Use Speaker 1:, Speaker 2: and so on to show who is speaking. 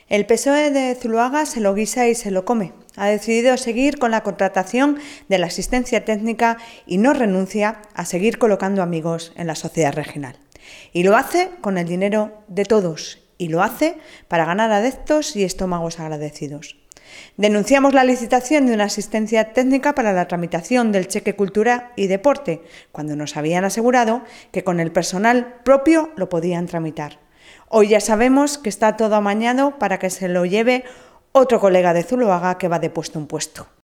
Speaker 1: El PSOE de Zuloaga se lo guisa y se lo come. Ha decidido seguir con la contratación de la asistencia técnica y no renuncia a seguir colocando amigos en la sociedad regional. Y lo hace con el dinero de todos y lo hace para ganar adeptos y estómagos agradecidos. Denunciamos la licitación de una asistencia técnica para la tramitación del cheque cultura y deporte, cuando nos habían asegurado que con el personal propio lo podían tramitar. Hoy ya sabemos que está todo amañado para que se lo lleve otro colega de Zuloaga que va de puesto en puesto.